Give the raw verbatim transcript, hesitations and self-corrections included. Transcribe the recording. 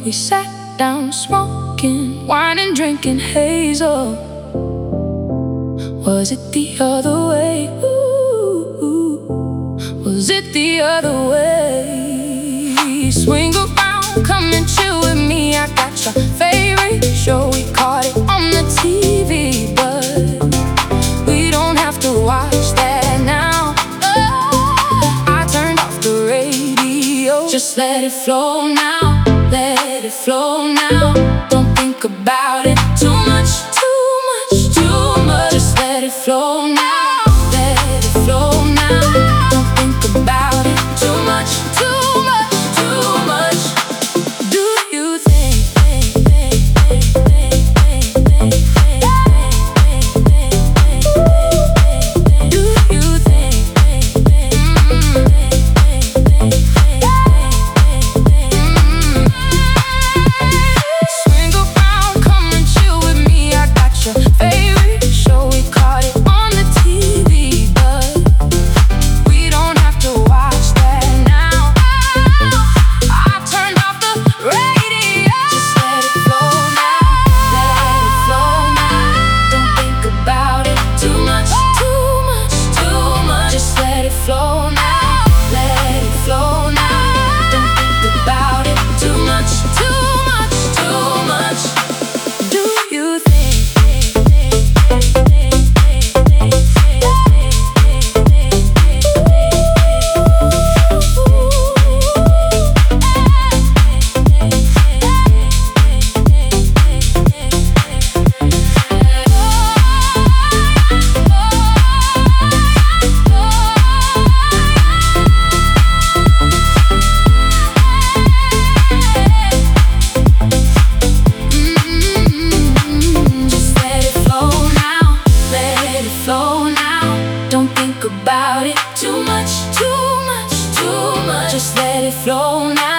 we sat down smoking wine and drinking hazel. Was it the other way? Ooh, was it the other way? Swing around, come and chill with me. I got your favorite show. We caught it on the T V, but we don't have to watch that now. I turned off the radio. Just let it flow now, let it flow now. Don't think about it too much, too much, too much. Just let it flow now, let it flow now. Don't think about it too much, too much, too much. Do you think, do you think, swing around, come and chill with me. I got your favorite show. We caught it on the T V, but we don't have to watch that now. I turned off the radio. Just let it flow now, let it flow now. Don't think about it too much, too much, too much. Just let it flow now, let it flow now. Don't think about it too much, too much, too much. Do you think? Just let it flow now, let it flow now. Don't think about it too much, too much, too much. Just let it flow now.